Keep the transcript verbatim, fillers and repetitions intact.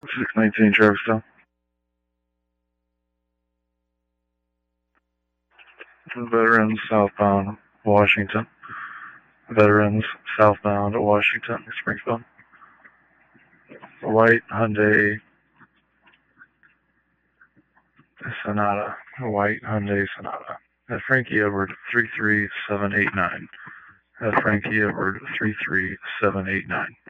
six nineteen Traverstown. Veterans southbound Washington. Veterans southbound Washington, Springfield. White Hyundai Sonata. White Hyundai Sonata. At Frankie Edward three three seven eight nine. At Frankie Edward three three seven eight nine.